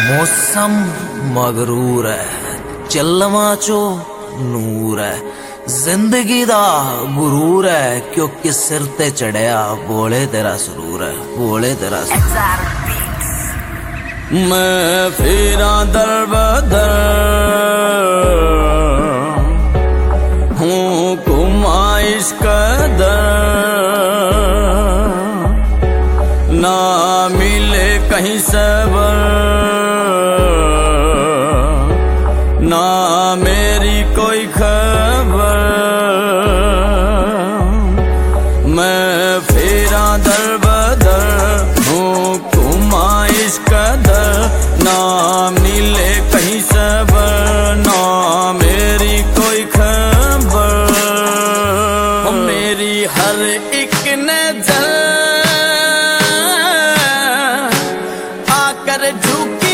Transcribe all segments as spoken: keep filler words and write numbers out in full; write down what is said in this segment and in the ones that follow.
मौसम मगरूर है, चलवा चो नूर है, जिंदगी दा गुरूर है, क्योंकि सिर ते चढ़िया बोले तेरा सुरूर है, बोले तेरा सुरूर। मैं फिरा दर बदर हूँ कुमा इश्क दर, ना मिले कहीं सबर, ना मेरी कोई खबर। मैं फिरा दर बदर हूँ कुमा इश्क दर, ना मिले कहीं सबर, ना मेरी कोई खबर। मेरी हर एक नजर आकर झुकी,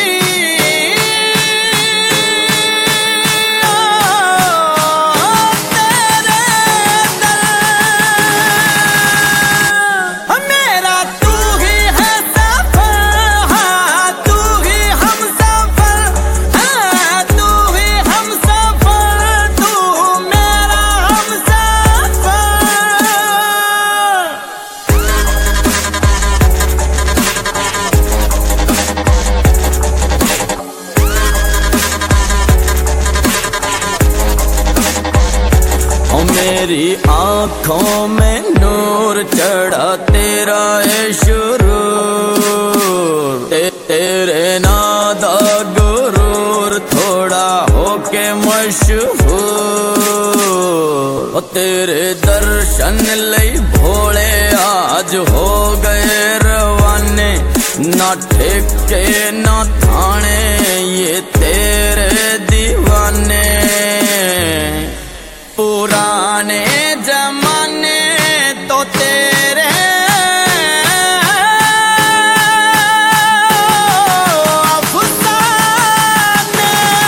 मेरी आँखों में नूर चढ़ा तेरा है शुरूर, ते, तेरे नादा गुरूर थोड़ा होके मशहूर। तेरे दर्शन लई भोले आज हो गए रवाने, ना ठेके ना थाने ये तेरे दीवाने। पुराने जमाने तो तेरे अफसाने,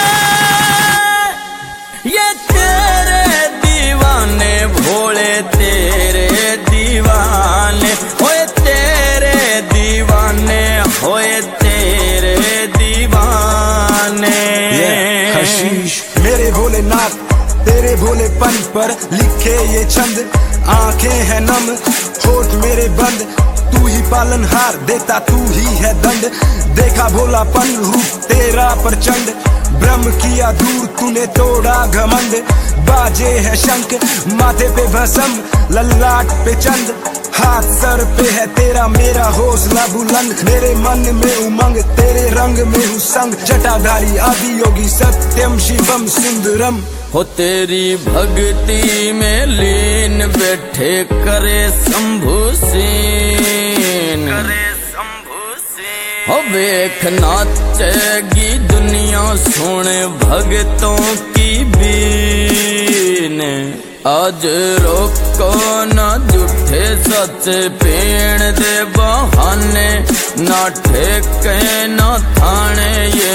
ये तेरे दीवाने भोले तेरे दीवाने, होए तेरे दीवाने, होए तेरे दीवाने। हशीश मेरे भोलेनाथ तेरे भोलेपन पर लिखे ये छंद, आंखें हैं नम होठ मेरे बंद, तू ही पालनहार देता तू ही है दंड। देखा भोलापन रूप तेरा प्रचंड, ब्रह्म किया दूर तूने तोड़ा घमंड। बाजे है शंख माथे पे भस्म, ललाट पे चंद, हाथ सर पे है तेरा मेरा हौसला बुलंद। मेरे मन में उमंग तेरे रंग में हूँ संग, जटाधारी आदि योगी सत्यम शिवम सुंदरम। हो तेरी भक्ति में लीन बैठे करे शंभु सीन, करे शंभु सीन। हो वेख नाचेगी दुनिया सोने भक्तों की बीन। आज रोको न झूठे सच पेड़ दे बहाने, ना ठेके ना थाने ये